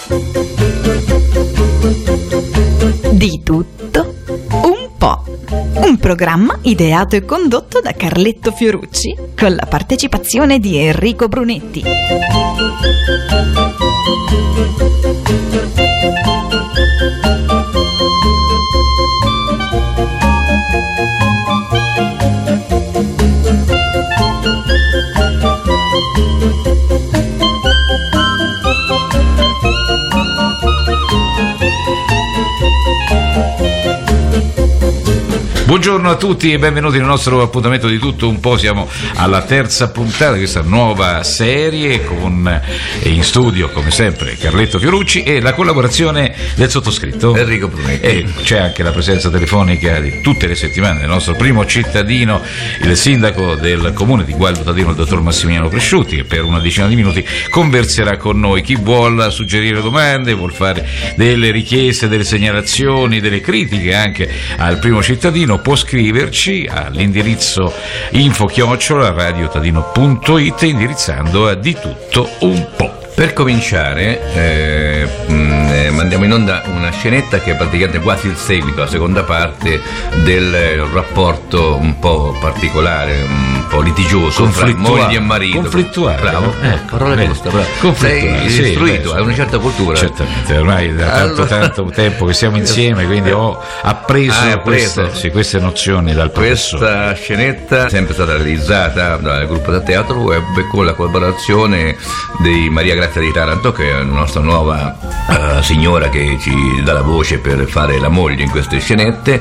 Di tutto un po'. Un programma ideato e condotto da Carletto Fiorucci con la partecipazione di Enrico Brunetti. Buongiorno a tutti e benvenuti nel nostro appuntamento di tutto un po'. Siamo alla terza puntata di questa nuova serie con in studio, come sempre, Carletto Fiorucci e la collaborazione del sottoscritto Enrico Brunetti. E c'è anche la presenza telefonica di tutte le settimane del nostro primo cittadino, il sindaco del comune di Gualdo Tadino, il dottor Massimiliano Cresciutti, che per una decina di minuti converserà con noi. Chi vuol suggerire domande, vuol fare delle richieste, delle segnalazioni, delle critiche anche al primo cittadino, può scriverci all'indirizzo info@radiotadino.it indirizzando a Di tutto un po'. Per cominciare mandiamo in onda una scenetta che è praticamente quasi il seguito, la seconda parte del rapporto un po' particolare, un po' litigioso fra moglie e marito. Conflittuale. Bravo, parola giusta, bravo. Sei istruito, hai una certa cultura. Certamente, ormai da tanto tempo che siamo insieme, quindi ho appreso queste nozioni dal professore. Questa scenetta è sempre stata realizzata dal gruppo da teatro web con la collaborazione di Maria Grazia di Taranto, che è la nostra nuova signora che ci dà la voce per fare la moglie in queste scenette,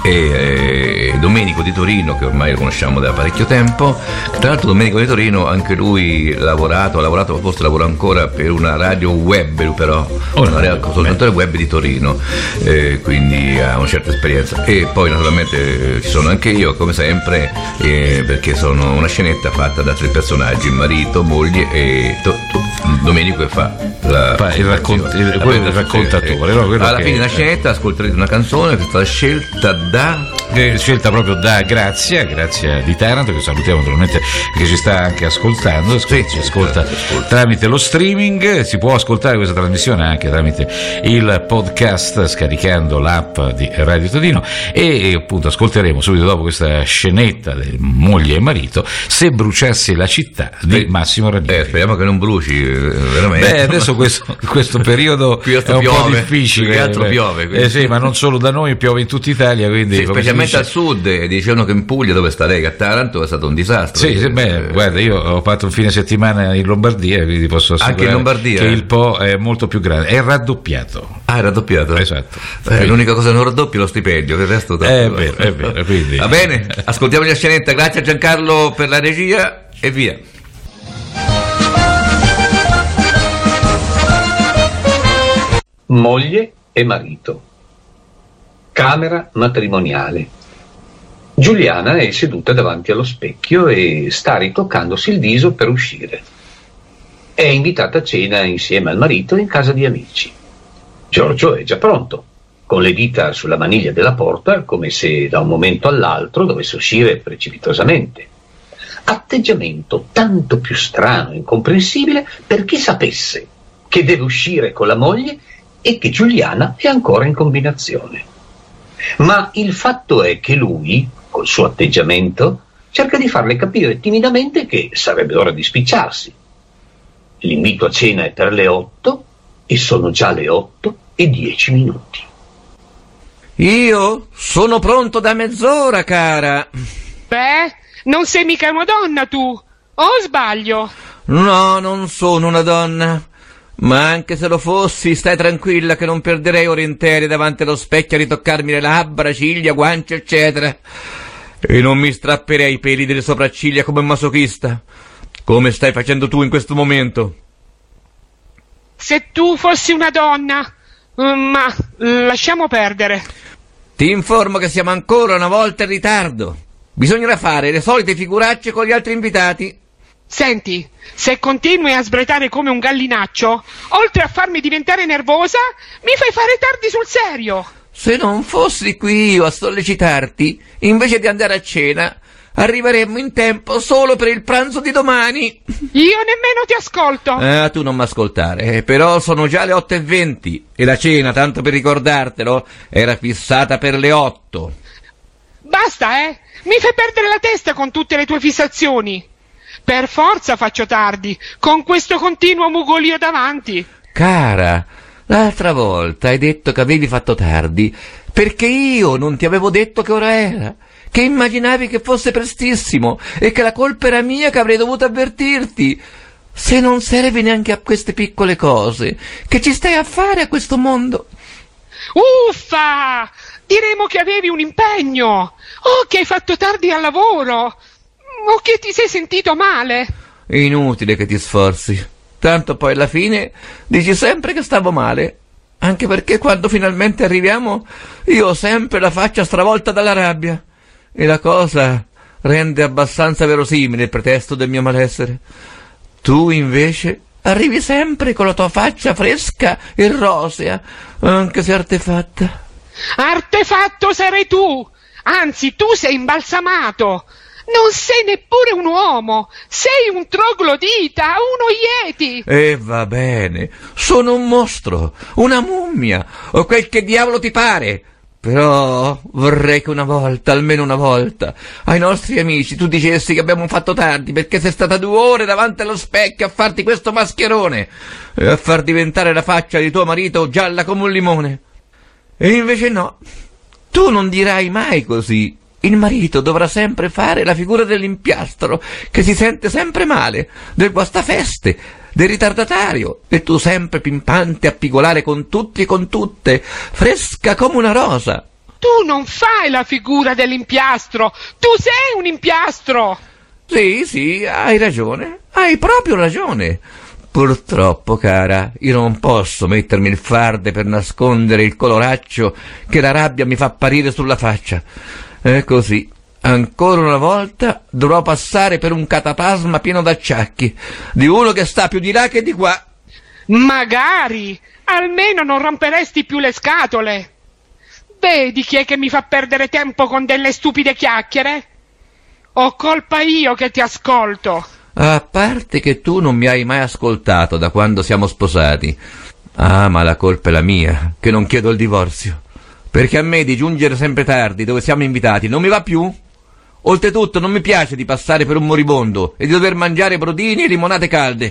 e Domenico di Torino, che ormai lo conosciamo da parecchio tempo. Tra l'altro Domenico di Torino, anche lui ha lavorato, forse lavora ancora per una radio web, però un consultore web di Torino, quindi ha una certa esperienza. E poi naturalmente ci sono anche io, come sempre, perché sono una scenetta fatta da tre personaggi: marito, moglie e Domenico, che fa il raccontatore. Alla fine della scenetta ascolterete una canzone che è stata scelta proprio da Grazia di Taranto, che salutiamo naturalmente, che ci sta anche ascoltando, ci ascolta tramite lo streaming. Si può ascoltare questa trasmissione anche tramite il podcast scaricando l'app di Radio Tadino, e appunto ascolteremo subito dopo questa scenetta di moglie e marito Se bruciasse la città di Massimo Ranieri. Speriamo che non bruci veramente. Adesso questo periodo è un po' difficile. Che altro piove. Sì, ma non solo da noi, piove in tutta Italia, quindi specialmente al sud. Dicevano che in Puglia, dove sta lei, a Taranto, è stato un disastro. Guarda, io ho fatto un fine settimana in Lombardia, quindi posso assicurare anche in Lombardia, che il Po è molto più grande, è raddoppiato. È raddoppiato? Esatto. L'unica cosa che non raddoppia è lo stipendio, per il resto è vero, quindi. Va bene, ascoltiamo la scenetta. Grazie a Giancarlo per la regia e via. Moglie e marito. Camera matrimoniale. Giuliana è seduta davanti allo specchio e sta ritoccandosi il viso per uscire. È invitata a cena insieme al marito in casa di amici. Giorgio è già pronto, con le dita sulla maniglia della porta, come se da un momento all'altro dovesse uscire precipitosamente. Atteggiamento tanto più strano e incomprensibile per chi sapesse che deve uscire con la moglie e che Giuliana è ancora in combinazione. Ma il fatto è che lui, col suo atteggiamento, cerca di farle capire timidamente che sarebbe ora di spicciarsi. L'invito a cena è per le 8 e sono già le 8:10. Io sono pronto da mezz'ora, cara. Beh, non sei mica una donna tu, o sbaglio? No, non sono una donna. Ma anche se lo fossi, stai tranquilla che non perderei ore intere davanti allo specchio a ritoccarmi le labbra, ciglia, guance, eccetera. E non mi strapperei i peli delle sopracciglia come un masochista, come stai facendo tu in questo momento. Se tu fossi una donna, ma lasciamo perdere. Ti informo che siamo ancora una volta in ritardo. Bisognerà fare le solite figuracce con gli altri invitati. Senti, se continui a sbretare come un gallinaccio, oltre a farmi diventare nervosa, mi fai fare tardi sul serio. Se non fossi qui io a sollecitarti, invece di andare a cena, arriveremmo in tempo solo per il pranzo di domani. Io nemmeno ti ascolto. Tu non m'ascoltare, però sono già le 8:20 e la cena, tanto per ricordartelo, era fissata per le 8. Basta, mi fai perdere la testa con tutte le tue fissazioni. Per forza faccio tardi, con questo continuo mugolio davanti. Cara, l'altra volta hai detto che avevi fatto tardi perché io non ti avevo detto che ora era, che immaginavi che fosse prestissimo e che la colpa era mia, che avrei dovuto avvertirti. Se non servi neanche a queste piccole cose, che ci stai a fare a questo mondo? Uffa! Diremo che avevi un impegno, o che hai fatto tardi al lavoro, o che ti sei sentito male. Inutile che ti sforzi, tanto poi alla fine dici sempre che stavo male, anche perché quando finalmente arriviamo io ho sempre la faccia stravolta dalla rabbia. E la cosa rende abbastanza verosimile il pretesto del mio malessere. Tu, invece, arrivi sempre con la tua faccia fresca e rosea, anche se artefatta. Artefatto sarai tu! Anzi, tu sei imbalsamato! Non sei neppure un uomo! Sei un troglodita, uno yeti! E va bene, sono un mostro, una mummia, o quel che diavolo ti pare. Però vorrei che una volta, almeno una volta, ai nostri amici tu dicessi che abbiamo fatto tardi perché sei stata 2 ore davanti allo specchio a farti questo mascherone e a far diventare la faccia di tuo marito gialla come un limone. E invece no, tu non dirai mai così. Il marito dovrà sempre fare la figura dell'impiastro, che si sente sempre male, del guastafeste, del ritardatario, e tu sempre pimpante a pigolare con tutti e con tutte, fresca come una rosa. Tu non fai la figura dell'impiastro, tu sei un impiastro! Sì, hai ragione, hai proprio ragione. Purtroppo, cara, io non posso mettermi il farde per nascondere il coloraccio che la rabbia mi fa apparire sulla faccia. È così. Ancora una volta dovrò passare per un cataplasma pieno d'acciacchi, di uno che sta più di là che di qua. Magari, almeno non romperesti più le scatole. Vedi chi è che mi fa perdere tempo con delle stupide chiacchiere? Ho colpa io che ti ascolto. A parte che tu non mi hai mai ascoltato da quando siamo sposati. Ma la colpa è la mia, che non chiedo il divorzio. Perché a me di giungere sempre tardi dove siamo invitati non mi va più. Oltretutto non mi piace di passare per un moribondo e di dover mangiare brodini e limonate calde.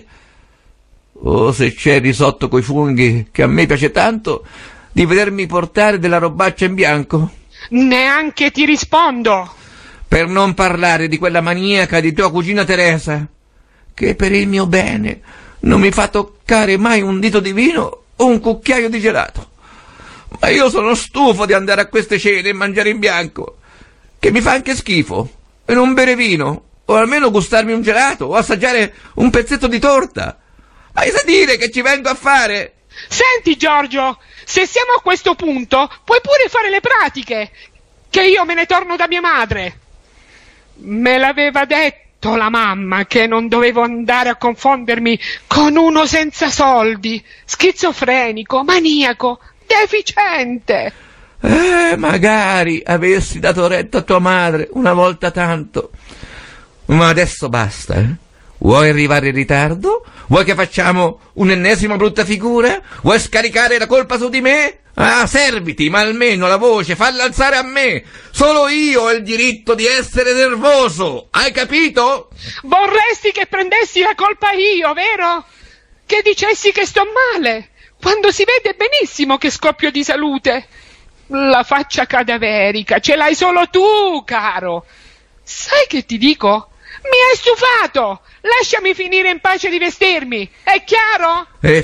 Se c'è il risotto coi funghi, che a me piace tanto, di vedermi portare della robaccia in bianco. Neanche ti rispondo. Per non parlare di quella maniaca di tua cugina Teresa, che per il mio bene non mi fa toccare mai un dito di vino o un cucchiaio di gelato. Ma io sono stufo di andare a queste cene e mangiare in bianco, che mi fa anche schifo, e non bere vino, o almeno gustarmi un gelato, o assaggiare un pezzetto di torta. Hai da dire che ci vengo a fare? Senti, Giorgio, se siamo a questo punto, puoi pure fare le pratiche, che io me ne torno da mia madre. Me l'aveva detto la mamma che non dovevo andare a confondermi con uno senza soldi, schizofrenico, maniaco, deficiente. Magari avessi dato retta a tua madre una volta tanto. Ma adesso basta, Vuoi arrivare in ritardo? Vuoi che facciamo un'ennesima brutta figura? Vuoi scaricare la colpa su di me? Serviti, ma almeno la voce falla alzare a me. Solo io ho il diritto di essere nervoso, hai capito? Vorresti che prendessi la colpa io, vero? Che dicessi che sto male, quando si vede benissimo che scoppio di salute. La faccia cadaverica ce l'hai solo tu, caro. Sai che ti dico? Mi hai stufato! Lasciami finire in pace di vestirmi, è chiaro? E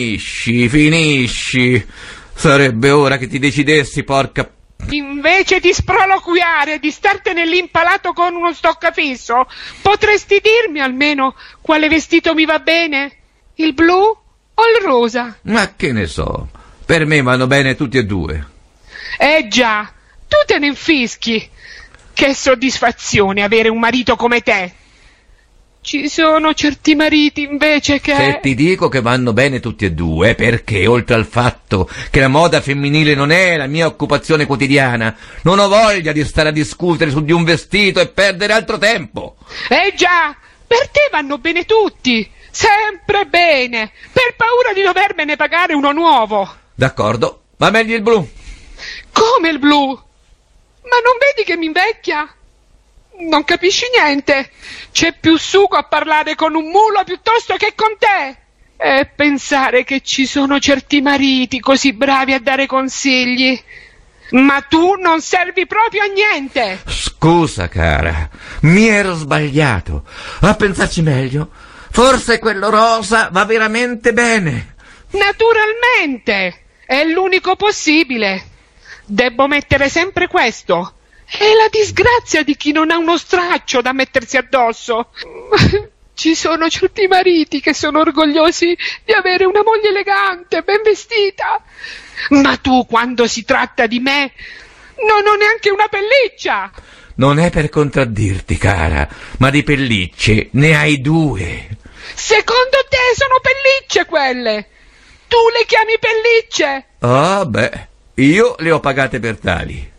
finisci. Sarebbe ora che ti decidessi, porca... Invece di sproloquiare e di startene lì impalato con uno stoccafisso, potresti dirmi almeno quale vestito mi va bene? Il blu o il rosa? Ma che ne so, per me vanno bene tutti e due. Già, tu te ne infischi. Che soddisfazione avere un marito come te. Ci sono certi mariti invece che... Se ti dico che vanno bene tutti e due, perché oltre al fatto che la moda femminile non è la mia occupazione quotidiana, non ho voglia di stare a discutere su di un vestito e perdere altro tempo. Già, per te vanno bene tutti, sempre bene, per paura di dovermene pagare uno nuovo. D'accordo, ma meglio il blu. Come il blu? Ma non vedi che mi invecchia? Non capisci niente. C'è più sugo a parlare con un mulo piuttosto che con te. E pensare che ci sono certi mariti così bravi a dare consigli. Ma tu non servi proprio a niente. Scusa, cara, mi ero sbagliato. A pensarci meglio, forse quello rosa va veramente bene. Naturalmente, è l'unico possibile. Debbo mettere sempre questo. È la disgrazia di chi non ha uno straccio da mettersi addosso. Ci sono certi mariti che sono orgogliosi di avere una moglie elegante, ben vestita. Ma tu, quando si tratta di me, non ho neanche una pelliccia. Non è per contraddirti, cara, ma di pellicce ne hai due. Secondo te sono pellicce quelle? Tu le chiami pellicce? Ah, beh, io le ho pagate per tali.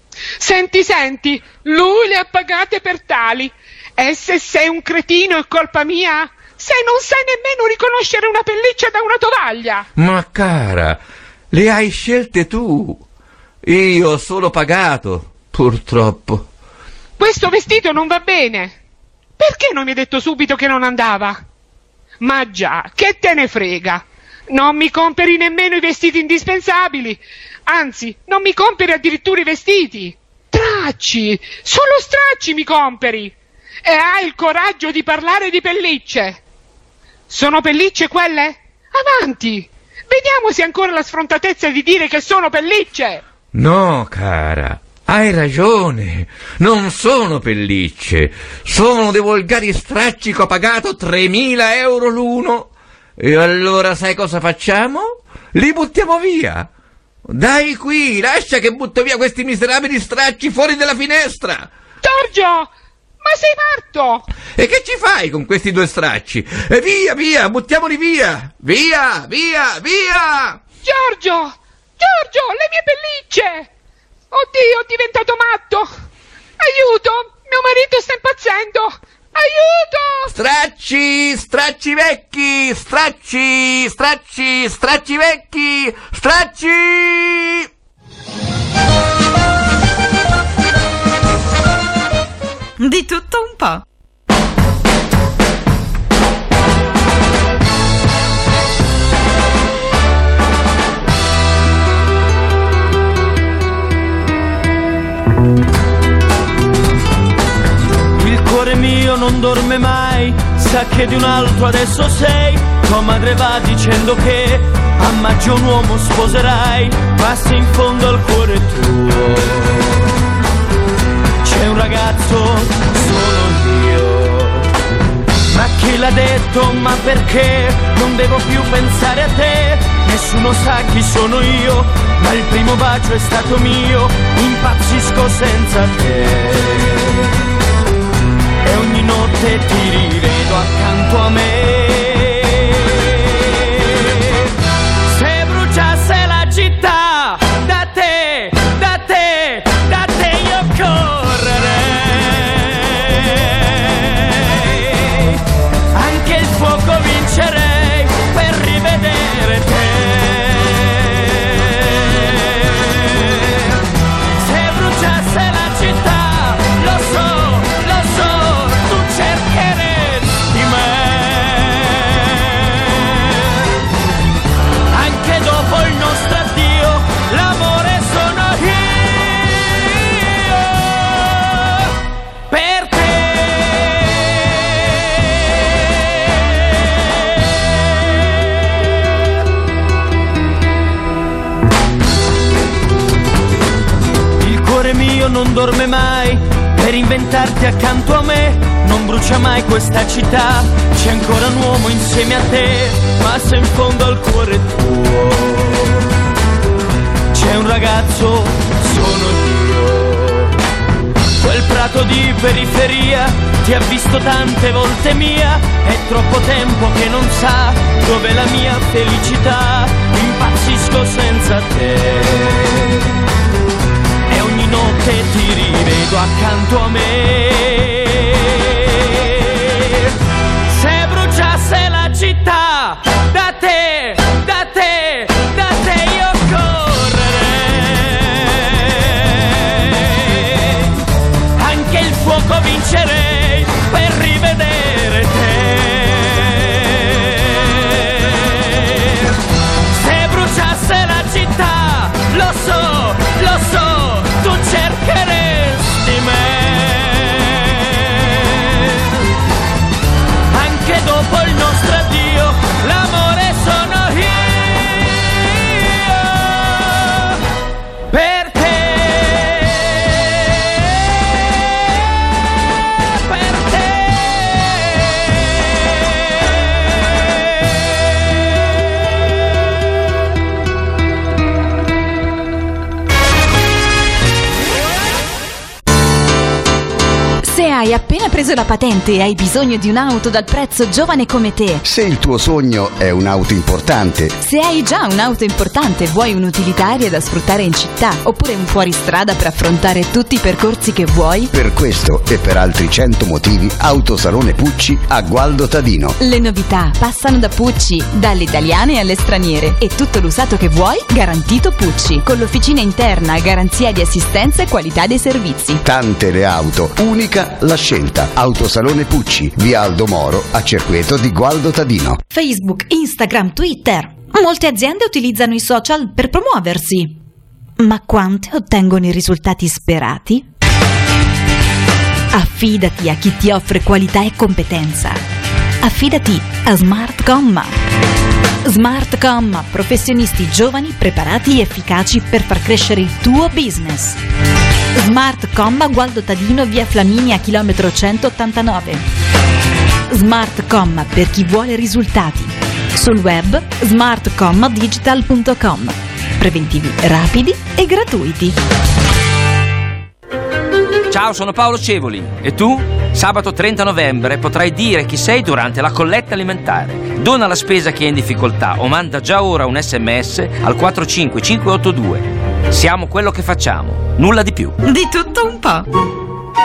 Senti, lui le ha pagate per tali. E se sei un cretino è colpa mia? Se non sai nemmeno riconoscere una pelliccia da una tovaglia. Ma cara, le hai scelte tu. Io ho solo pagato, purtroppo. Questo vestito non va bene. Perché non mi hai detto subito che non andava? Ma già, che te ne frega? Non mi compri nemmeno i vestiti indispensabili. Anzi, non mi compri addirittura i vestiti. Stracci, solo stracci mi compri. E hai il coraggio di parlare di pellicce. Sono pellicce quelle? Avanti, vediamo se hai ancora la sfrontatezza di dire che sono pellicce. No, cara, hai ragione. Non sono pellicce. Sono dei volgari stracci che ho pagato 3.000 euro l'uno. E allora sai cosa facciamo? Li buttiamo via. Dai qui, lascia che butto via questi miserabili stracci fuori dalla finestra. Giorgio, ma sei matto? E che ci fai con questi due stracci? E via, buttiamoli via. Via. Giorgio, le mie pellicce. Oddio, ho diventato matto. Aiuto, mio marito sta impazzendo. Aiuto! Stracci vecchi, stracci vecchi, stracci! Di tutto un po'. Il cuore mio non dorme mai, sa che di un altro adesso sei. Tua madre va dicendo che a maggio un uomo sposerai, ma se in fondo al cuore tuo c'è un ragazzo, sono io. Ma chi l'ha detto, ma perché non devo più pensare a te? Nessuno sa chi sono io, ma il primo bacio è stato mio, impazzisco senza te. E ogni notte ti rivedo accanto a me. Se bruciasse la città, da te io correrei. Anche il fuoco vincerei per rivedere te. Se bruciasse la città, lo so, tu cercheresti me. Anche dopo il nostro addio, l'amore sono io per te. Il cuore mio non dorme mai per inventarti accanto a me. Non brucia mai questa città, c'è ancora un uomo insieme a te. Ma se in fondo al cuore tuo c'è un ragazzo, sono io. Quel prato nato di periferia, ti ha visto tante volte mia, è troppo tempo che non sa dov'è la mia felicità, impazzisco senza te e ogni notte ti rivedo accanto a me. Se bruciasse la città, da te, da te, da te io correrei, anche il fuoco vincerei per rivedere te. Se bruciasse la città, lo so, tu cercheresti me, anche dopo il nostro addio, l'amore sono io, per te, per te. Se hai appena preso la patente e hai bisogno di un'auto dal prezzo giovane come te, Se il tuo sogno è un'auto importante, se hai già un'auto importante e vuoi un'utilitaria da sfruttare in città, oppure un fuoristrada per affrontare tutti i percorsi che vuoi, per questo e per altri 100 motivi, Autosalone Pucci a Gualdo Tadino. le novità passano da Pucci, dalle italiane alle straniere, e tutto l'usato che vuoi garantito Pucci, con l'officina interna a garanzia di assistenza e qualità dei servizi. Tante le auto, unica la scelta. Autosalone Pucci, via Aldo Moro, a Cerqueto di Gualdo Tadino. Facebook, Instagram, Twitter. Molte aziende utilizzano i social per promuoversi. Ma quante ottengono i risultati sperati? Affidati a chi ti offre qualità e competenza. Affidati a Smart Comma. Smart Comma, professionisti giovani, preparati e efficaci per far crescere il tuo business. Smart Comma Gualdo Tadino, via Flaminia, chilometro 189. Smart Comma per chi vuole risultati. Sul web smartcommadigital.com. Preventivi rapidi e gratuiti. Ciao, sono Paolo Cevoli. E tu? Sabato 30 novembre potrai dire chi sei durante la colletta alimentare. Dona la spesa a chi è in difficoltà o manda già ora un SMS al 45582. Siamo quello che facciamo, nulla di più. Di tutto un po'.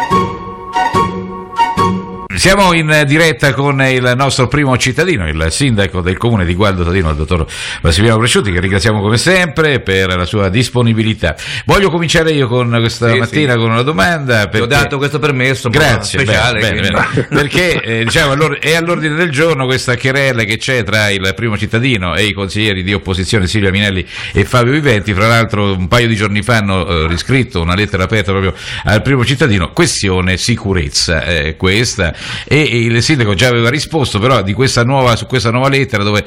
Siamo in diretta con il nostro primo cittadino, il sindaco del comune di Gualdo Tadino, il dottor Massimiliano Presciutti, che ringraziamo come sempre per la sua disponibilità. Voglio cominciare io con questa mattina con una domanda. Ti ho dato questo permesso. Grazie, speciale. bene. Perché diciamo, è all'ordine del giorno questa querela che c'è tra il primo cittadino e i consiglieri di opposizione Silvia Minelli e Fabio Viventi. Fra l'altro un paio di giorni fa hanno riscritto una lettera aperta proprio al primo cittadino, questione sicurezza, questa. E il sindaco già aveva risposto però su questa nuova lettera, dove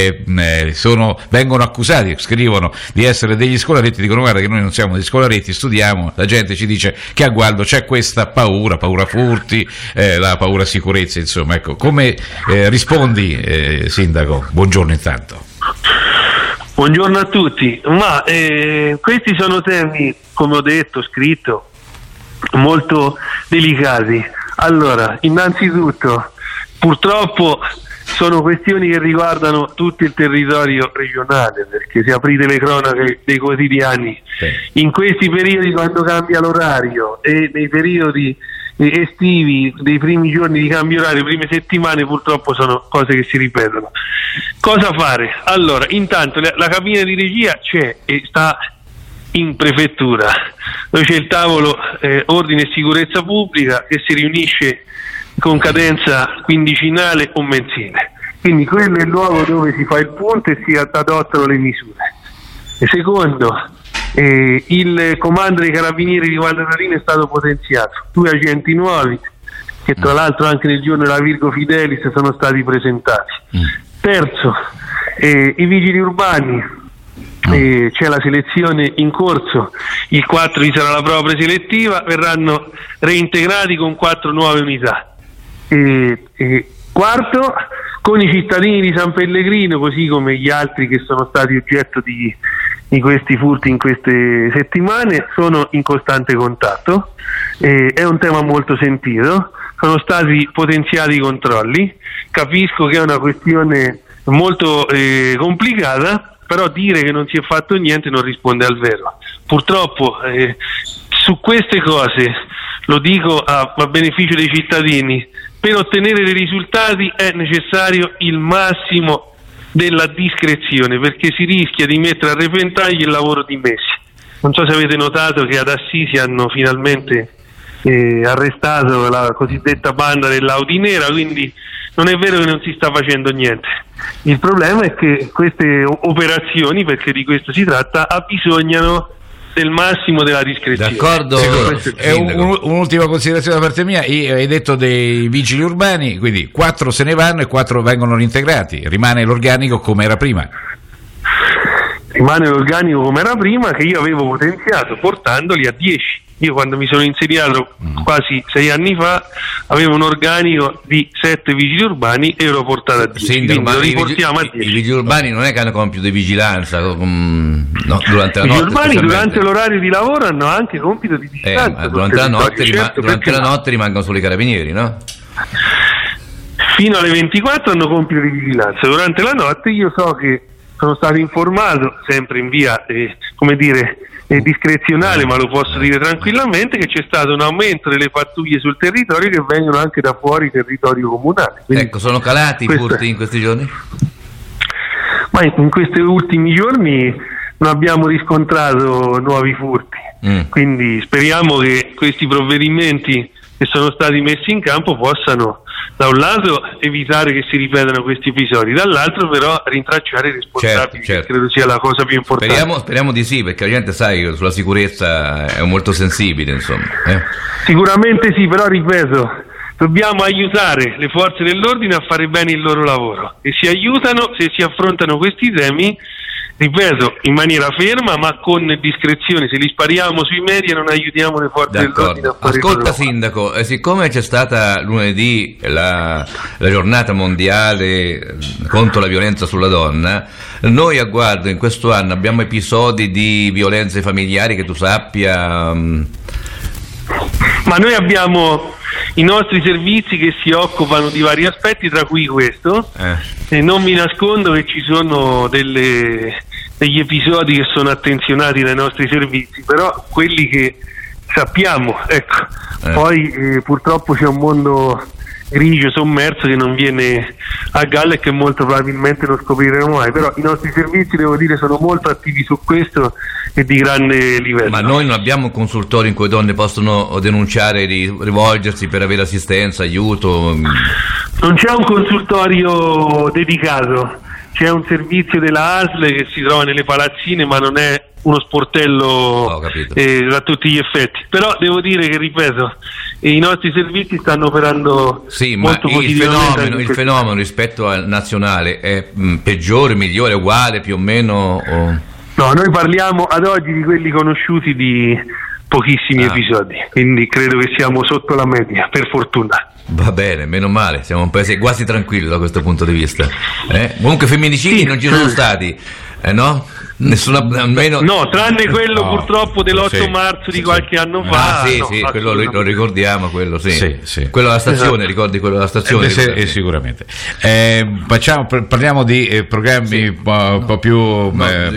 vengono accusati, scrivono di essere degli scolaretti, dicono: guarda che noi non siamo degli scolaretti, studiamo, la gente ci dice che a Gualdo c'è questa paura furti, la paura sicurezza, insomma, ecco, come rispondi, sindaco? Buongiorno intanto. Buongiorno a tutti, ma questi sono temi, come ho detto, scritto, molto delicati. Allora, innanzitutto, purtroppo sono questioni che riguardano tutto il territorio regionale, perché se aprite le cronache dei quotidiani, in questi periodi, quando cambia l'orario, e nei periodi estivi, dei primi giorni di cambio orario, prime settimane, purtroppo sono cose che si ripetono. Cosa fare? Allora, intanto la cabina di regia c'è e sta in prefettura, dove c'è il tavolo ordine e sicurezza pubblica, che si riunisce con cadenza quindicinale o mensile, quindi quello è il luogo dove si fa il punto e si adottano le misure. E secondo, il comando dei carabinieri di Gualdo Tadino è stato potenziato, 2 agenti nuovi che tra l'altro anche nel giorno della Virgo Fidelis sono stati presentati. Terzo, i vigili urbani, c'è la selezione in corso, il 4 ci sarà la prova preselettiva, verranno reintegrati con 4 nuove unità. Quarto, con i cittadini di San Pellegrino, così come gli altri che sono stati oggetto di questi furti in queste settimane, sono in costante contatto, è un tema molto sentito, sono stati potenziati i controlli, capisco che è una questione molto complicata, però dire che non si è fatto niente non risponde al vero. Purtroppo su queste cose, lo dico a beneficio dei cittadini, per ottenere dei risultati è necessario il massimo della discrezione, perché si rischia di mettere a repentaglio il lavoro di mesi. Non so se avete notato che ad Assisi hanno finalmente arrestato la cosiddetta banda dell'Audi nera, quindi non è vero che non si sta facendo niente. Il problema è che queste operazioni, perché di questo si tratta, abbisognano del massimo della discrezione. D'accordo. Un'ultima considerazione da parte mia. Hai detto dei vigili urbani, quindi 4 se ne vanno e 4 vengono reintegrati, rimane l'organico come era prima. Rimane l'organico come era prima, che io avevo potenziato portandoli a 10. Io quando mi sono insediato quasi 6 anni fa avevo un organico di 7 vigili urbani e l'ho portato a 10. Sindaco, ma i vigili urbani non è che hanno compito di vigilanza durante la notte? I vigili urbani durante l'orario di lavoro hanno anche compito di vigilanza. Durante la notte rimangono solo i carabinieri, no? Fino alle 24 hanno compito di vigilanza. Durante la notte io so che sono stato informato, sempre in via discrezionale, ma lo posso dire tranquillamente, che c'è stato un aumento delle pattuglie sul territorio che vengono anche da fuori territorio comunale. Quindi ecco, sono calati i furti in questi giorni? Ma in questi ultimi giorni non abbiamo riscontrato nuovi furti, quindi speriamo che questi provvedimenti che sono stati messi in campo possano da un lato evitare che si ripetano questi episodi, dall'altro però rintracciare i responsabili, certo. Credo sia la cosa più importante. Speriamo di sì, perché la gente, sai, sulla sicurezza è molto sensibile, insomma. Sicuramente sì, però ripeto, dobbiamo aiutare le forze dell'ordine a fare bene il loro lavoro e si aiutano se si affrontano questi temi, ripeto, in maniera ferma ma con discrezione. Se li spariamo sui media non aiutiamo le forze dell'ordine a fare. Ascolta sindaco, siccome c'è stata lunedì la giornata mondiale contro la violenza sulla donna, noi a Gualdo in questo anno abbiamo episodi di violenze familiari che tu sappia? Ma noi abbiamo i nostri servizi che si occupano di vari aspetti, tra cui questo, e non mi nascondo che ci sono degli episodi che sono attenzionati dai nostri servizi, però quelli che sappiamo, ecco. Poi purtroppo c'è un mondo grigio sommerso che non viene a galla e che molto probabilmente non scopriremo mai, però i nostri servizi, devo dire, sono molto attivi su questo e di grande livello. Ma noi non abbiamo un consultorio in cui donne possono denunciare, rivolgersi per avere assistenza, aiuto? Non c'è un consultorio dedicato, c'è un servizio della ASL che si trova nelle palazzine, ma non è uno sportello a tutti gli effetti. Però devo dire che, ripeto, i nostri servizi stanno operando molto positivamente. Il fenomeno rispetto al nazionale è peggiore, migliore, uguale, più o meno? No, noi parliamo ad oggi di quelli conosciuti di pochissimi episodi, quindi credo che siamo sotto la media, per fortuna. Va bene, meno male, siamo un paese quasi tranquillo da questo punto di vista. Comunque femminicidi non ci sono stati, no? Nessuna, almeno... No, tranne quello purtroppo dell'8 marzo di qualche anno fa. Quello lo ricordiamo, quello quello della stazione, ricordi quello della stazione? Sicuramente. Parliamo di programmi un po' più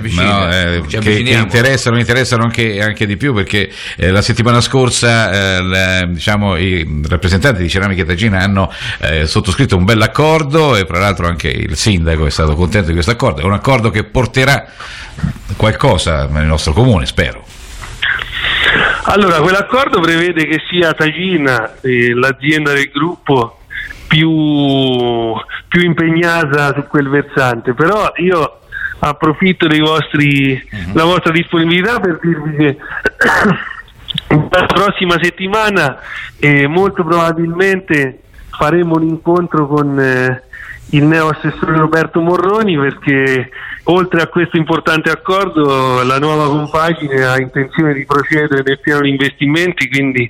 che interessano anche di più, perché la settimana scorsa i rappresentanti di Ceramiche Tagina hanno sottoscritto un bell'accordo e fra l'altro anche il sindaco è stato contento di questo accordo. È un accordo che porterà qualcosa nel nostro comune, spero. Allora, quell'accordo prevede che sia Tagina, l'azienda del gruppo, più impegnata su quel versante, però io approfitto della vostra disponibilità per dirvi che la prossima settimana molto probabilmente faremo un incontro con il neo assessore Roberto Morroni, perché oltre a questo importante accordo la nuova compagine ha intenzione di procedere nel piano di investimenti, quindi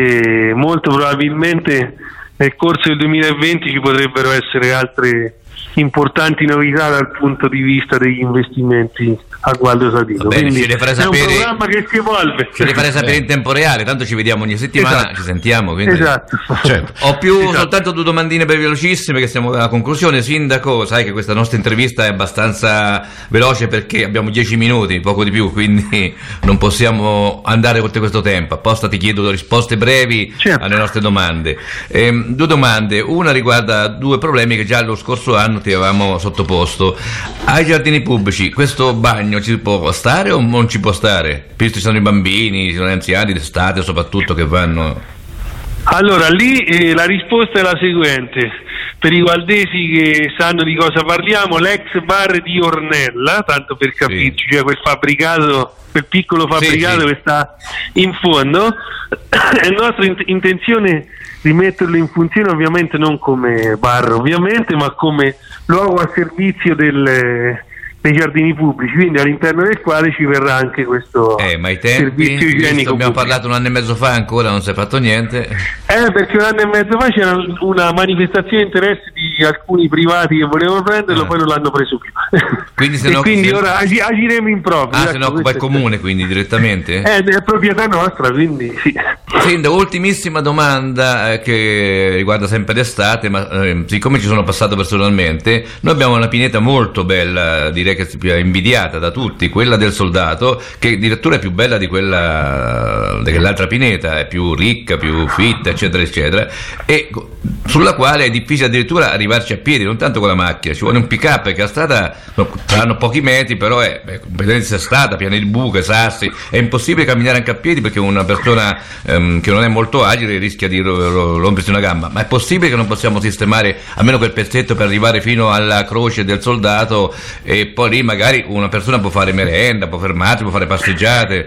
molto probabilmente nel corso del 2020 ci potrebbero essere altre importanti novità dal punto di vista degli investimenti a Gualdo Sadino. Bene, Quindi è un programma che si evolve. Ce le farei sapere in tempo reale, tanto ci vediamo ogni settimana, Esatto. ci sentiamo. Quindi... Esatto. Certo. Ho soltanto 2 domandine per velocissime, che siamo alla conclusione. Sindaco, sai che questa nostra intervista è abbastanza veloce perché abbiamo 10 minuti, poco di più, quindi non possiamo andare oltre questo tempo. Apposta ti chiedo risposte brevi alle nostre domande. 2 domande, una riguarda 2 problemi che già lo scorso anno ti avevamo sottoposto. Ai giardini pubblici questo bagno ci può stare o non ci può stare? Visto ci sono i bambini, ci sono gli anziani d'estate soprattutto che vanno... Allora, lì la risposta è la seguente. Per i gualdesi che sanno di cosa parliamo, l'ex bar di Ornella, tanto per capirci, cioè quel fabbricato, quel piccolo fabbricato che sta in fondo, è nostra intenzione di metterlo in funzione, ovviamente non come bar ovviamente, ma come luogo a servizio dei giardini pubblici, quindi all'interno del quale ci verrà anche questo ma i tempi, servizio igienico. Abbiamo parlato 1 anno e mezzo fa, ancora non si è fatto niente. Perché 1 anno e mezzo fa c'era una manifestazione di interesse di alcuni privati che volevano prenderlo, poi non l'hanno preso più. Quindi ora agiremo in proprio. Se ne occupa il comune, quindi direttamente? È proprietà nostra, quindi sì. Sindaco, ultimissima domanda che riguarda sempre l'estate, ma siccome ci sono passato personalmente, noi abbiamo una pineta molto bella, direi che è invidiata da tutti, quella del Soldato, che addirittura è più bella di quella dell'altra pineta, è più ricca, più fitta, eccetera eccetera, e sulla quale è difficile addirittura arrivarci a piedi, non tanto con la macchina, ci vuole un pick up, perché la strada saranno pochi metri, però è competenza strada, piena di buche, sassi, è impossibile camminare anche a piedi perché una persona che non è molto agile rischia di rompersi una gamba. Ma è possibile che non possiamo sistemare almeno quel pezzetto per arrivare fino alla croce del Soldato, e poi lì magari una persona può fare merenda, può fermarsi, può fare passeggiate?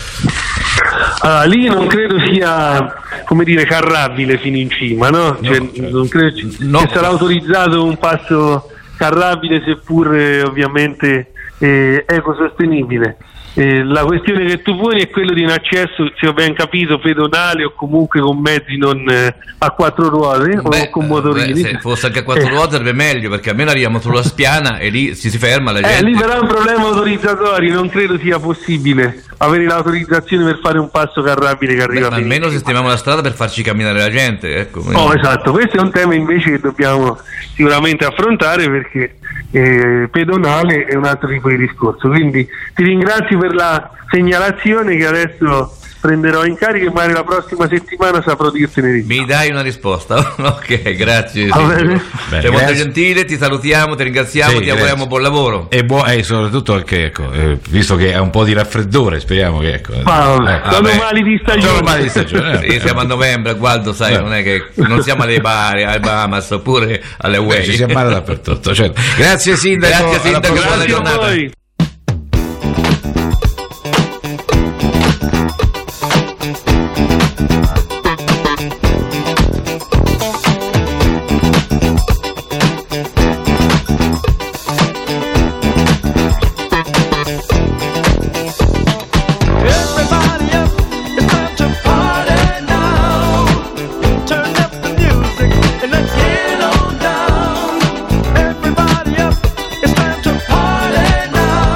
Allora, lì non credo sia, come dire, carrabile fino in cima, no? Non credo che sarà autorizzato un passo carrabile, seppur ovviamente ecosostenibile. La questione che tu poni è quello di un accesso, se ho ben capito, pedonale o comunque con mezzi non a 4 ruote o con motorini. Se fosse anche a 4 ruote sarebbe meglio, perché almeno arriviamo sulla spiana e lì si ferma la gente. Lì sarà un problema autorizzatorio, non credo sia possibile avere l'autorizzazione per fare un passo carrabile che arriva. Ma almeno sistemiamo la strada per farci camminare la gente, ecco. Esatto, questo è un tema invece che dobbiamo sicuramente affrontare, perché pedonale è un altro tipo di discorso. Quindi ti ringrazio per la segnalazione, che adesso prenderò in carico e magari la prossima settimana saprò dirtene di più. Mi dai una risposta? Ok, grazie. Bene, molto gentile, ti salutiamo, ti ringraziamo, ti auguriamo buon lavoro. E soprattutto anche, visto che ha un po' di raffreddore, speriamo che sono mali di stagione. Sì, siamo a novembre, Gualdo, sai, non è che non siamo alle Bahamas oppure alle UE. Ci si ammala dappertutto, certo. Grazie Sindaco, buona giornata. Everybody up, it's time to party now.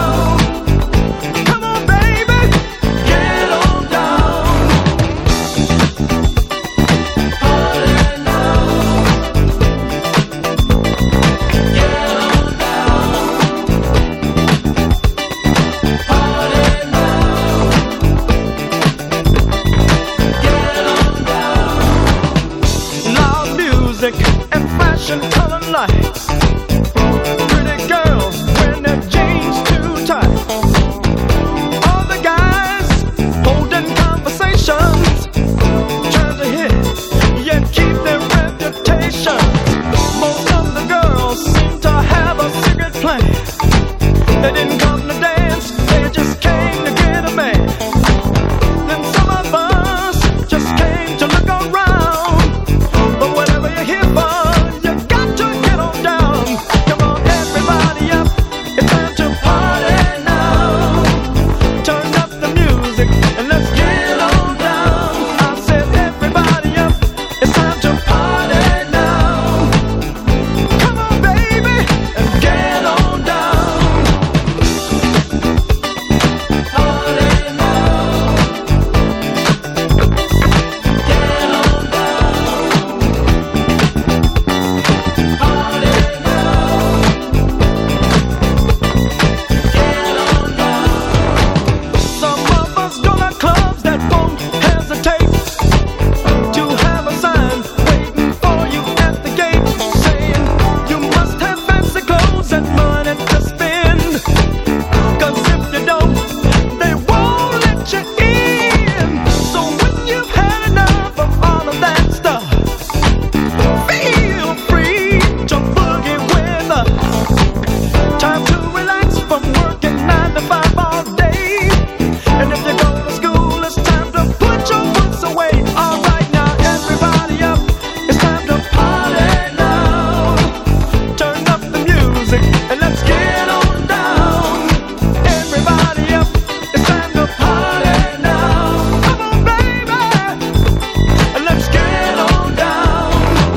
9 to 5 all day. And if you go to school, it's time to put your books away. All right now, everybody up, it's time to party now. Turn up the music and let's get on down. Everybody up, it's time to party now. Come on, baby, and let's get on down.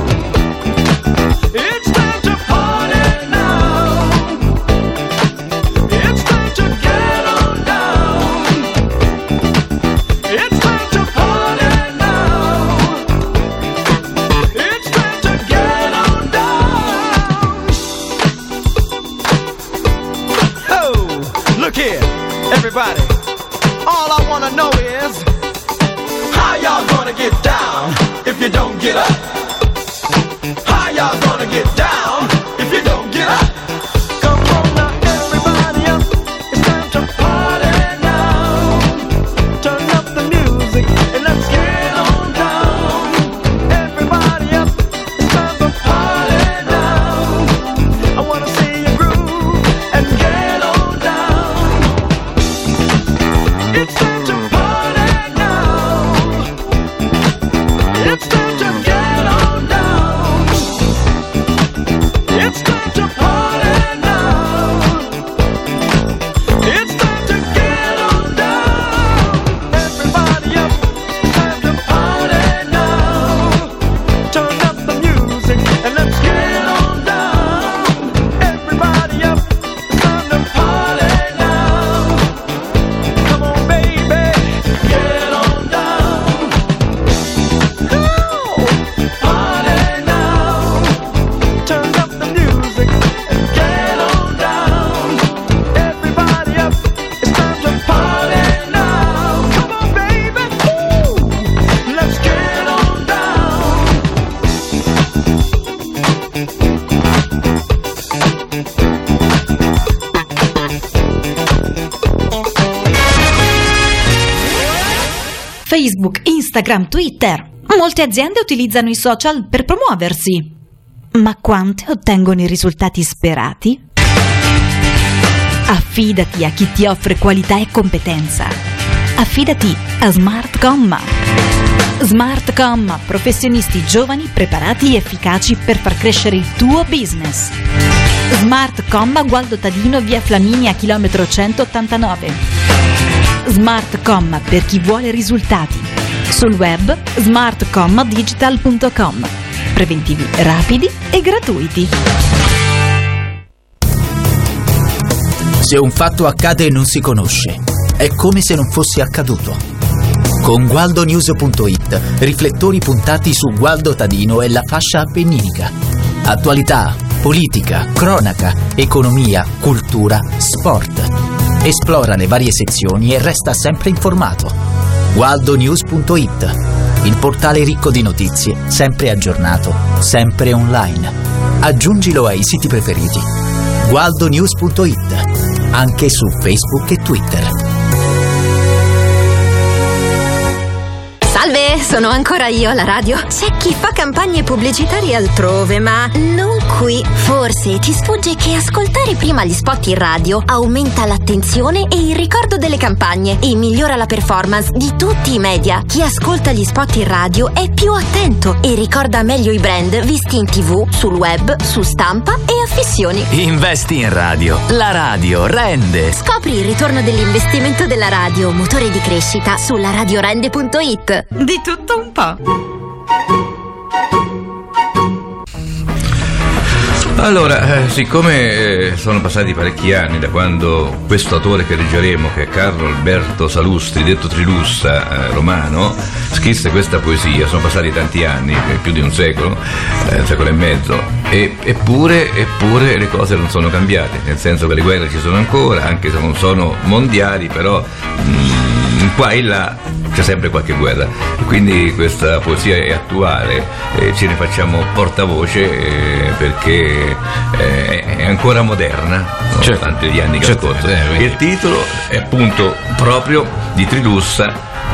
It's time to party now. It's time to get on down. It's time to party now. It's time to get on down. Oh, look here, everybody. All I wanna know is how y'all gonna get down if you don't get up? How y'all gonna get down if you don't get up? Come on now, everybody up. It's time to party now. Turn up the music and let's get on down. Everybody up. It's time to party now. I wanna see you groove and get on down. It's time to party now. It's time to get on down. It's time to party now. It's time to get on down. Everybody up, time to party now. Turn up the music and let's get on down. Everybody up, time to party now. Come on, baby, get on down. Oh, party now. Turn up the music and get on down. Everybody up, it's time to party now. Come on, baby, ooh, let's get on down. Facebook, Instagram, Twitter. Molte aziende utilizzano i social per promuoversi. Ma quante ottengono i risultati sperati? Affidati a chi ti offre qualità e competenza. Affidati a Smart Comma. Smart Comma, professionisti giovani, preparati e efficaci per far crescere il tuo business. Smart Comma, Gualdo Tadino, via Flaminia, chilometro 189. Smart Comma per chi vuole risultati. Sul web smartcommadigital.com. Preventivi rapidi e gratuiti. Se un fatto accade e non si conosce, è come se non fosse accaduto. Con GualdoNews.it, riflettori puntati su Gualdo Tadino e la fascia appenninica. Attualità, politica, cronaca, economia, cultura, sport. Esplora le varie sezioni e resta sempre informato. GualdoNews.it, il portale ricco di notizie, sempre aggiornato, sempre online. Aggiungilo ai siti preferiti. GualdoNews.it, anche su Facebook e Twitter. Salve, sono ancora io alla radio. C'è chi fa campagne pubblicitarie altrove, ma non qui. Forse ti sfugge che ascoltare prima gli spot in radio aumenta l'attenzione e il ricordo delle campagne e migliora la performance di tutti i media. Chi ascolta gli spot in radio è più attento e ricorda meglio i brand visti in TV, sul web, su stampa e affissioni. Investi in radio. La radio rende. Scopri il ritorno dell'investimento della radio, motore di crescita, sulla radiorende.it. Di tutto un po'. Allora, siccome sono passati parecchi anni da quando questo autore che leggeremo, che è Carlo Alberto Salustri, detto Trilussa, romano, scrisse questa poesia, sono passati tanti anni, più di un secolo e mezzo, eppure le cose non sono cambiate, nel senso che le guerre ci sono ancora, anche se non sono mondiali, però qua e là c'è sempre qualche guerra, quindi questa poesia è attuale, ce ne facciamo portavoce perché è ancora moderna, nonostante gli anni che ha scorso. Il titolo è appunto proprio di Trilussa,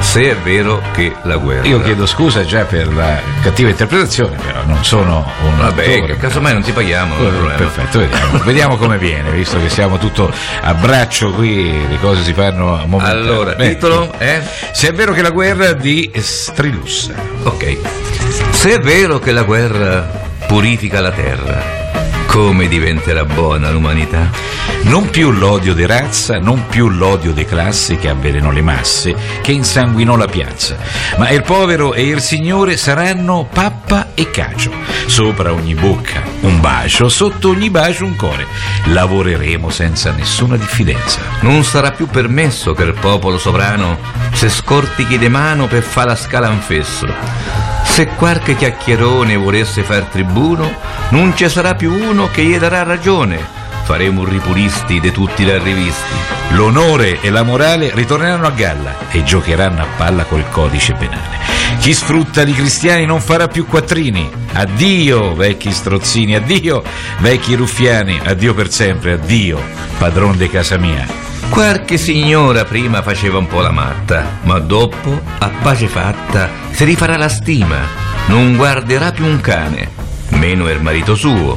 se è vero che la guerra... Io chiedo scusa già per la cattiva interpretazione, però non sono un attore. Casomai non ti paghiamo, non è un problema. Perfetto, vediamo come viene, visto che siamo tutto a braccio qui, le cose si fanno momentaneo. Allora, titolo è? Se è vero che la guerra di Trilussa. Ok. Se è vero che la guerra purifica la terra, come diventerà buona l'umanità? Non più l'odio di razza, non più l'odio di classe che avvelenò le masse, che insanguinò la piazza, ma il povero e il signore saranno pappa e cacio. Sopra ogni bocca un bacio, sotto ogni bacio un core. Lavoreremo senza nessuna diffidenza. Non sarà più permesso che il popolo sovrano se scortichi de mano per fa la scala anfesso. Se qualche chiacchierone volesse far tribuno, non ci sarà più uno che gli darà ragione. Faremo ripuristi de tutti gli arrivisti. L'onore e la morale ritorneranno a galla e giocheranno a palla col codice penale. Chi sfrutta i cristiani non farà più quattrini. Addio vecchi strozzini, addio vecchi ruffiani, addio per sempre, addio padron de casa mia. Qualche signora prima faceva un po' la matta, ma dopo, a pace fatta, si rifarà la stima. Non guarderà più un cane, meno il marito suo.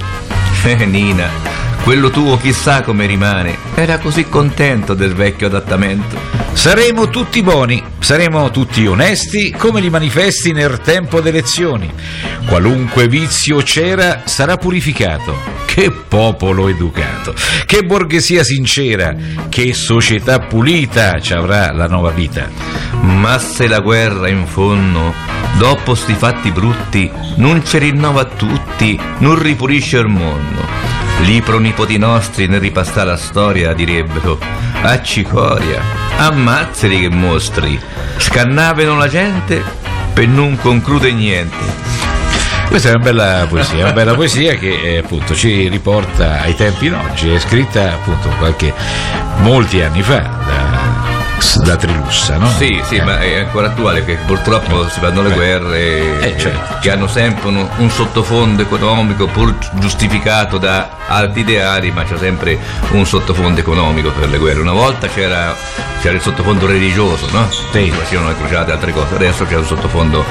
Nina, quello tuo chissà come rimane. Era così contento del vecchio adattamento. Saremo tutti buoni, saremo tutti onesti, come li manifesti nel tempo delle elezioni. Qualunque vizio c'era sarà purificato. Che popolo educato, che borghesia sincera, che società pulita ci avrà la nuova vita. Ma se la guerra in fondo, dopo sti fatti brutti, non ci rinnova tutti, non ripulisce il mondo. Li pronipoti nostri nel ripastare la storia direbbero: a cicoria, ammazzeri che mostri, scannavano la gente per non conclude niente. Questa è una bella poesia che appunto ci riporta ai tempi d'oggi, è scritta appunto molti anni fa da Trilussa, no? Sì, ma è ancora attuale, che purtroppo si fanno le guerre certo. Che hanno sempre un sottofondo economico, pur giustificato da alti ideali, ma c'è sempre un sottofondo economico per le guerre. Una volta c'era il sottofondo religioso, no? Sì. Facevano le crociate e altre cose, adesso c'è un sottofondo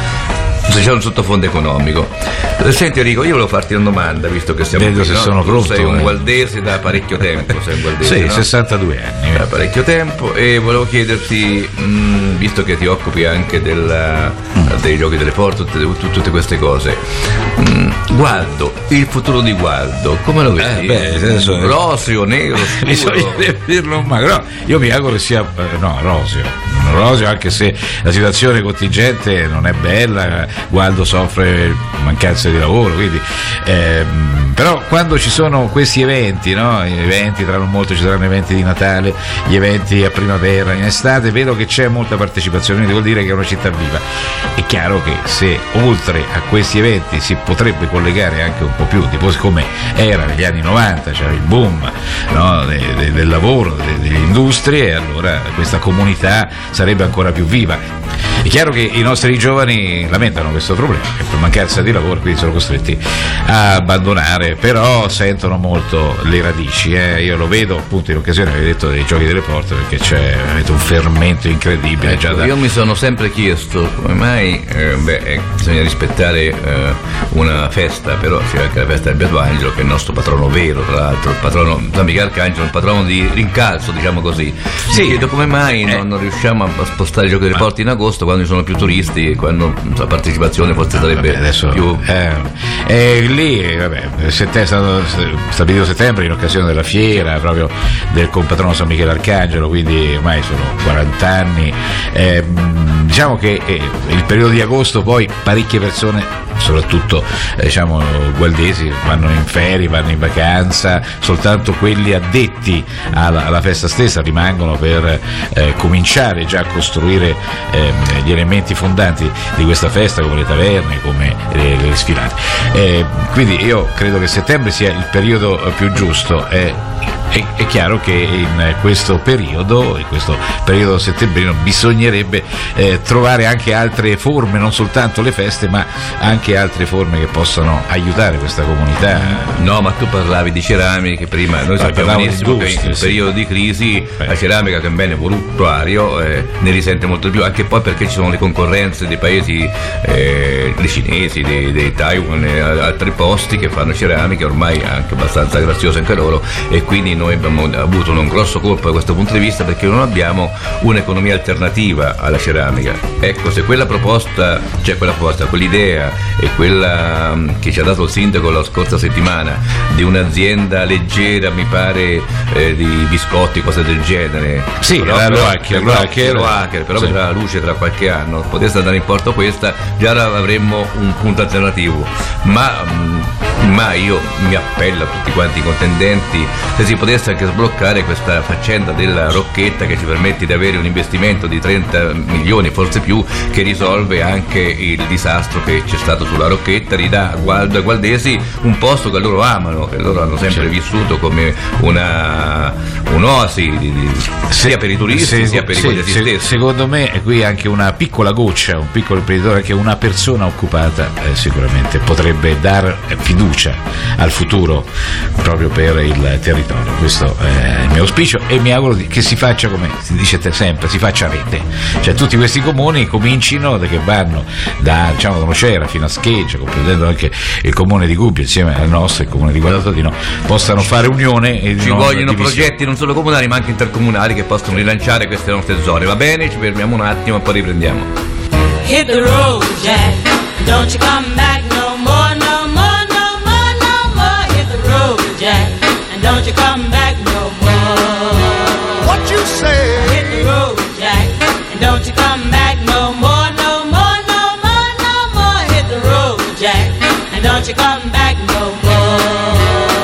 economico. Senti Enrico, io volevo farti una domanda, visto che siamo vedo qui, se no? sono pronto. Sei un gualdese da parecchio tempo, sei un gualdese, sì, no? 62 anni. Da parecchio tempo, e volevo chiederti, visto che ti occupi anche dei giochi delle porte, tutte queste cose, Gualdo, il futuro di Gualdo, come lo vedi? Roseo, nero, bisogna dirlo magro. Io mi auguro che sia roseo, anche se la situazione contingente non è bella. Gualdo soffre mancanza di lavoro, quindi però quando ci sono questi eventi, no? Eventi, tra non molto ci saranno eventi di Natale, gli eventi a primavera, in estate, vedo che c'è molta partecipazione, quindi vuol dire che è una città viva. È chiaro che se oltre a questi eventi si potrebbe collegare anche un po' più, tipo come era negli anni 90, c'era il boom, no? del lavoro, delle industrie, allora questa comunità sarebbe ancora più viva. È chiaro che i nostri giovani lamentano questo problema, che per mancanza di lavoro quindi sono costretti a abbandonare, però sentono molto le radici. Io lo vedo appunto in occasione, avevi detto, dei giochi delle porte, perché c'è veramente un fermento incredibile. Io mi sono sempre chiesto come mai bisogna rispettare una festa, però c'è anche la festa del Beato Angelo, che è il nostro patrono vero, tra l'altro, il patrono San Michele Arcangelo, il patrono di rincalzo, diciamo così. Mi chiedo come mai non riusciamo a spostare i giochi delle porte in agosto, quando ci sono più turisti, quando la partecipazione forse sarebbe adesso più... lì è stato stabilito settembre in occasione della fiera proprio del compatrono San Michele Arcangelo, quindi ormai sono 40 anni. Diciamo che il periodo di agosto poi parecchie persone, soprattutto gualdesi, vanno in ferie, vanno in vacanza, soltanto quelli addetti alla festa stessa rimangono per cominciare già a costruire gli elementi fondanti di questa festa, come le taverne, come le sfilate. Quindi io credo che settembre sia il periodo più giusto. È chiaro che in questo periodo settembrino, bisognerebbe trovare anche altre forme, non soltanto le feste, ma anche altre forme che possano aiutare questa comunità. No, ma tu parlavi di ceramiche prima, noi sappiamo benissimo che in periodo di crisi la ceramica, che è un bene voluttuario, ne risente molto di più, anche poi perché ci sono le concorrenze dei paesi, dei cinesi, dei Taiwan e altri posti che fanno ceramiche ormai anche abbastanza graziose anche loro, e quindi noi abbiamo avuto un grosso colpo da questo punto di vista, perché non abbiamo un'economia alternativa alla ceramica. Ecco, se quell'idea e quella che ci ha dato il sindaco la scorsa settimana di un'azienda leggera, mi pare, di biscotti, cose del genere, la Loacker, però sì, vedrà la luce tra qualche anno, potesse andare in porto questa, già avremmo un punto alternativo. Ma io mi appello a tutti quanti i contendenti, se si potesse anche sbloccare questa faccenda della Rocchetta, che ci permette di avere un investimento di 30 milioni, forse più, che risolve anche il disastro che c'è stato sulla Rocchetta, ridà a Gualdo e ai gualdesi un posto che loro amano, che loro hanno sempre vissuto come un'oasi sia per i turisti sia per i gualdesi stessi. Secondo me qui anche una piccola goccia, un piccolo imprenditore, anche una persona occupata sicuramente potrebbe dar fiducia al futuro proprio per il territorio. Questo è il mio auspicio, e mi auguro che si faccia, come si dice sempre, si faccia rete, cioè tutti questi comuni comincino, che vanno da Nocera fino a Scheggia, comprendendo anche il comune di Gubbio insieme al nostro, il comune di Gualdo Tadino, possano fare unione e ci vogliono progetti non solo comunali ma anche intercomunali che possono rilanciare queste nostre zone. Va bene, ci fermiamo un attimo e poi riprendiamo. Hit the road, Jack, don't you come back no more, no more, no more, no more. Hit the road, Jack, and don't you come back no more. What you say? Hit the road, Jack, and don't you come back no more, no more, no more, no more. Hit the road, Jack, and don't you come back no more.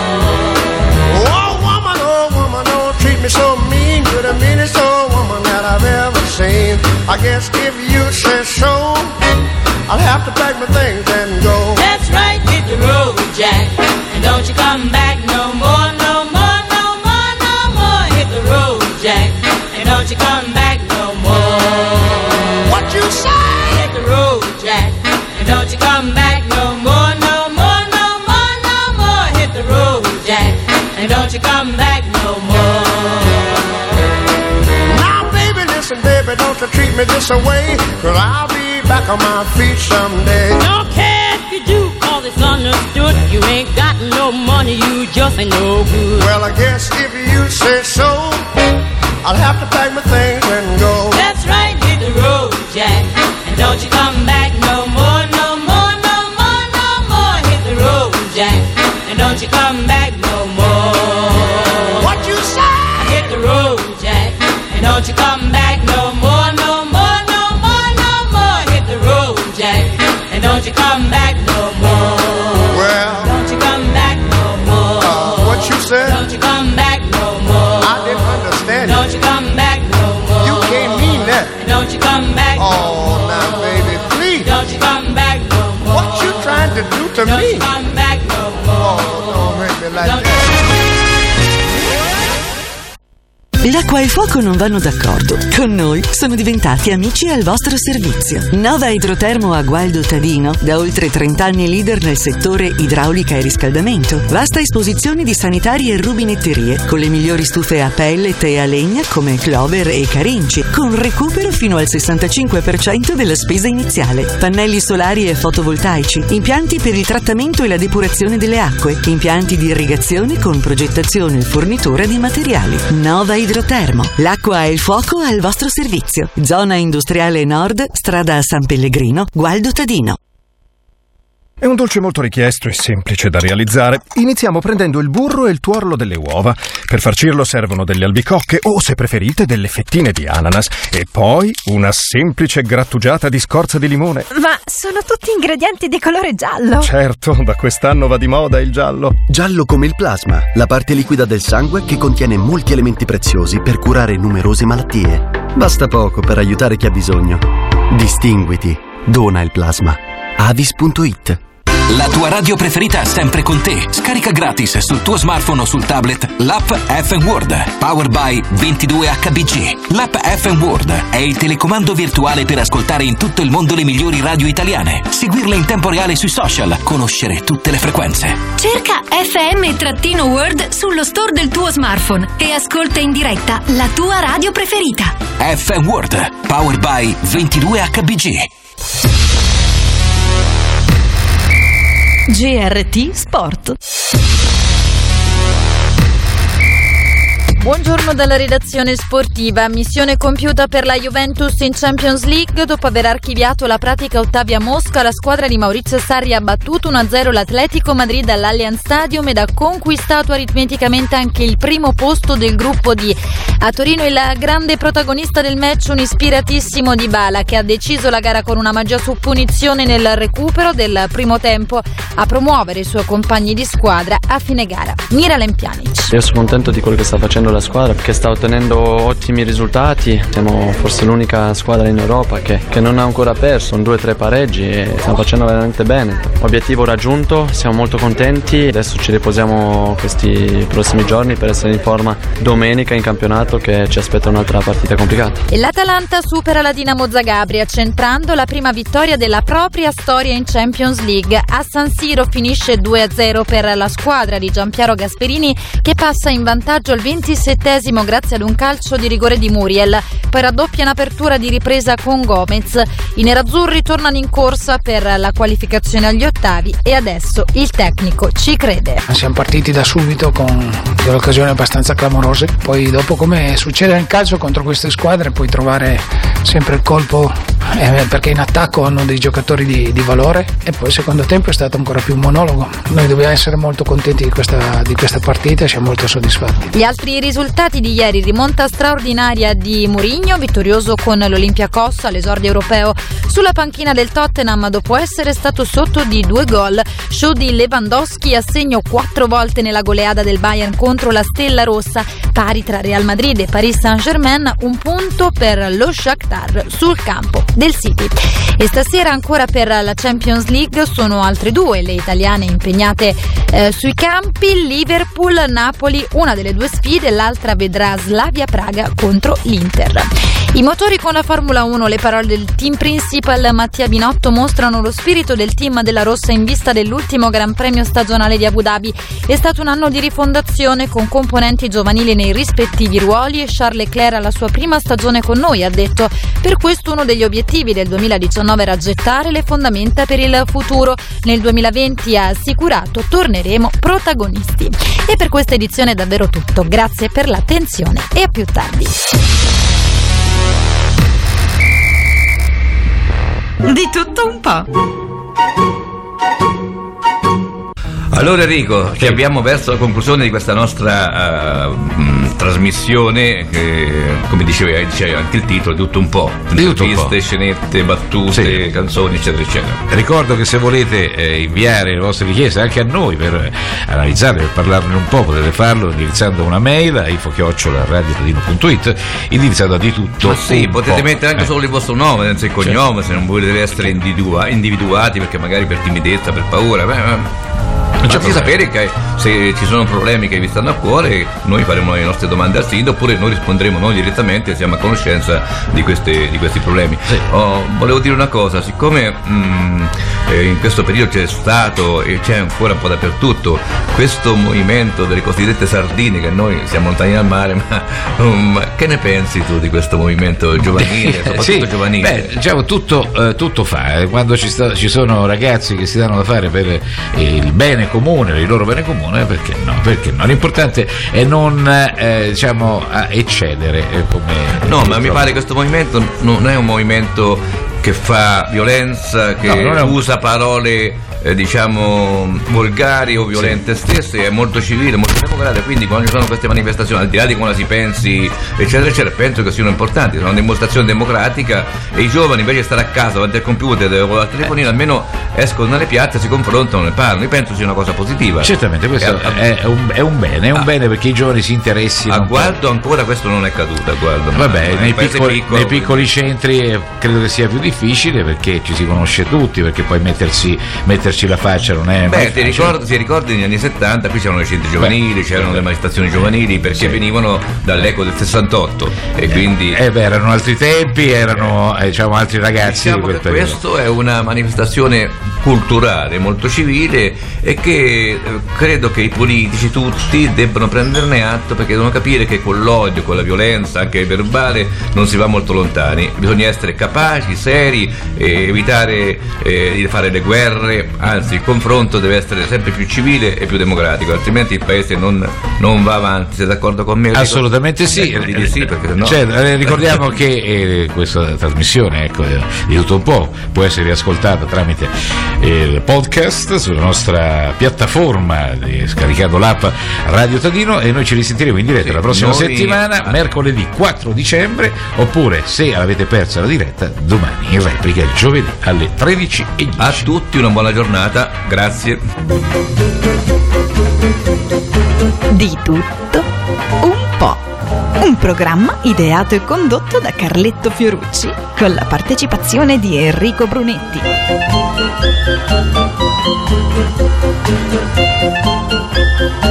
Oh woman, don't treat me so mean. You're the meanest old woman that I've ever seen. I guess if you say so, I'll have to pack my things and go. That's right, hit the road, Jack, and don't you come back no more, no more, no more, no more. Hit the road, Jack, and don't you come back no more. What you say? Hit the road, Jack, and don't you come back no more, no more, no more, no more. Hit the road, Jack, and don't you come back no more. Now baby, listen baby, don't you treat me this away, 'cause I'll be back on my feet someday. Don't care if you do, all this understood. You ain't got no money, you just ain't no good. Well, I guess if you say so, I'll have to pack my things and go. That's right, hit the road, Jack, and don't you come back no more, no more, no more, no more. Hit the road, Jack, and don't you come back no more. What you say? Hit the road, Jack, and don't you come back no more, no more, no more, no more. Hit the road, Jack, and don't you come back no more. Well, don't you come back no more. What you said? Don't you come back no more. I didn't understand. Don't you come back no more. You can't mean that. Don't you come back no more. Oh, now baby, please. Don't you come back no more. What you trying to do to don't me? You come back no more. Oh, don't make me like don't that. L'acqua e il fuoco non vanno d'accordo. Con noi sono diventati amici al vostro servizio. Nova Idrotermo a Gualdo Tadino, da oltre 30 anni leader nel settore idraulica e riscaldamento. Vasta esposizione di sanitari e rubinetterie, con le migliori stufe a pellet e a legna come Clover e Carinci, con recupero fino al 65% della spesa iniziale. Pannelli solari e fotovoltaici, impianti per il trattamento e la depurazione delle acque, impianti di irrigazione con progettazione e fornitura di materiali. Nova Idrotermo, l'acqua e il fuoco al vostro servizio. Zona industriale nord, strada San Pellegrino, Gualdo Tadino. È un dolce molto richiesto e semplice da realizzare. Iniziamo prendendo il burro e il tuorlo delle uova. Per farcirlo servono delle albicocche o, se preferite, delle fettine di ananas. E poi una semplice grattugiata di scorza di limone. Ma sono tutti ingredienti di colore giallo. Certo, da quest'anno va di moda il giallo. Giallo come il plasma, la parte liquida del sangue che contiene molti elementi preziosi per curare numerose malattie. Basta poco per aiutare chi ha bisogno. Distinguiti. Dona il plasma. Avis.it. La tua radio preferita è sempre con te. Scarica gratis sul tuo smartphone o sul tablet l'app FM World, powered by 22HBG. L'app FM World è il telecomando virtuale per ascoltare in tutto il mondo le migliori radio italiane, seguirle in tempo reale sui social, conoscere tutte le frequenze. Cerca FM-World sullo store del tuo smartphone e ascolta in diretta la tua radio preferita. FM World, powered by 22HBG. GRT Sport. Buongiorno dalla redazione sportiva. Missione compiuta per la Juventus in Champions League. Dopo aver archiviato la pratica Ottavia Mosca, la squadra di Maurizio Sarri ha battuto 1-0 l'Atletico Madrid all'Allianz Stadium ed ha conquistato aritmeticamente anche il primo posto del gruppo D. A Torino il grande protagonista del match, un ispiratissimo Dybala, che ha deciso la gara con una magia su punizione nel recupero del primo tempo a promuovere i suoi compagni di squadra a fine gara. Miralem Pjanic. Io sono contento di quello che sta facendo la squadra, che sta ottenendo ottimi risultati. Siamo forse l'unica squadra in Europa che non ha ancora perso, 2-3 pareggi e stiamo facendo veramente bene. Obiettivo raggiunto, siamo molto contenti. Adesso ci riposiamo questi prossimi giorni per essere in forma domenica in campionato, che ci aspetta un'altra partita complicata. E l'Atalanta supera la Dinamo Zagabria, centrando la prima vittoria della propria storia in Champions League. A San Siro finisce 2-0 per la squadra di Gianpiero Gasperini, che passa in vantaggio al 27esimo grazie ad un calcio di rigore di Muriel. Poi raddoppia in apertura di ripresa con Gomez. I nerazzurri tornano in corsa per la qualificazione agli ottavi e adesso il tecnico ci crede. Siamo partiti da subito con delle occasioni abbastanza clamorose, poi dopo, come succede nel calcio contro queste squadre, puoi trovare sempre il colpo perché in attacco hanno dei giocatori di valore, e poi il secondo tempo è stato ancora più un monologo. Noi dobbiamo essere molto contenti di questa partita e siamo molto soddisfatti. Gli altri risultati di ieri: rimonta straordinaria di Mourinho, vittorioso con l'Olympiakos all'esordio europeo sulla panchina del Tottenham dopo essere stato sotto di 2 gol. Show di Lewandowski a segno 4 volte nella goleada del Bayern contro la Stella Rossa, pari tra Real Madrid e Paris Saint-Germain, un punto per lo Shakhtar sul campo del City. E stasera ancora per la Champions League sono altre 2 le italiane impegnate sui campi: Liverpool-Napoli, una delle 2 sfide, l'altra vedrà Slavia Praga contro l'Inter. I motori con la Formula 1, le parole del team principal Mattia Binotto mostrano lo spirito del team della Rossa in vista dell'ultimo Gran Premio stagionale di Abu Dhabi. È stato un anno di rifondazione con componenti giovanili nei rispettivi ruoli e Charles Leclerc alla sua prima stagione con noi, ha detto. Per questo uno degli obiettivi del 2019 era gettare le fondamenta per il futuro. Nel 2020 ha assicurato torneremo protagonisti. E per questa edizione è davvero tutto. Grazie per l'attenzione e a più tardi. Di tutto un po'. Allora Enrico, ci abbiamo verso la conclusione di questa nostra trasmissione che, come diceva anche il titolo, di tutto un po'. Interviste, scenette, battute, canzoni, eccetera, eccetera. Ricordo che se volete inviare le vostre richieste anche a noi per analizzarle, per parlarne un po', potete farlo indirizzando una mail a info@radiotadino.it, indirizzata di tutto. Ma sì, potete mettere anche solo il vostro nome, senza il cognome, se non volete essere individuati, perché magari per timidezza, per paura. Facci sapere che se ci sono problemi che vi stanno a cuore, noi faremo le nostre domande al sindaco, oppure noi risponderemo noi direttamente, siamo a conoscenza di questi problemi. Sì. Volevo dire una cosa: siccome in questo periodo c'è stato e c'è ancora un po' dappertutto questo movimento delle cosiddette sardine, che noi siamo lontani dal mare, ma che ne pensi tu di questo movimento giovanile, soprattutto sì, giovanile? Beh, diciamo tutto fa, quando ci sono ragazzi che si danno da fare per il bene comune, per il loro bene comune, perché no? L'importante è non eccedere No, ma mi pare che questo movimento non è un movimento che fa violenza, che usa parole volgari o violente stesse, è molto civile, molto democratico, quindi quando ci sono queste manifestazioni, al di là di come la si pensi, eccetera, eccetera, penso che siano importanti, sono una dimostrazione democratica, e i giovani invece di stare a casa davanti al computer o al telefonino almeno escono nelle piazze, si confrontano e parlano. Io penso sia una cosa positiva. Certamente, questo è un bene, perché i giovani si interessino. A Gualdo ancora questo non è accaduto, a Gualdo. Vabbè, nei piccoli centri credo che sia più difficile, perché ci si conosce tutti, perché poi mettersi metterci la faccia non è mai ti ricordi negli anni 70 qui c'erano i centri giovanili, c'erano le manifestazioni giovanili perché venivano dall'eco del 68 e quindi erano altri tempi, erano diciamo altri ragazzi di quel periodo. Questo è una manifestazione culturale molto civile e che credo che i politici tutti debbano prenderne atto, perché devono capire che con l'odio, con la violenza anche verbale non si va molto lontani, bisogna essere capaci, seri, evitare di fare le guerre, anzi il confronto deve essere sempre più civile e più democratico, altrimenti il paese non va avanti. Sei d'accordo con me? Assolutamente sì, sì, perché sennò... ricordiamo che questa trasmissione di tutto un po' può essere riascoltata tramite il podcast sulla nostra piattaforma, scaricando l'app Radio Tadino, e noi ci risentiremo in diretta la prossima settimana, mercoledì 4 dicembre, oppure se avete perso la diretta domani in replica il giovedì alle 13:10. A tutti una buona giornata, grazie. Di tutto un po'. Un programma ideato e condotto da Carletto Fiorucci con la partecipazione di Enrico Brunetti.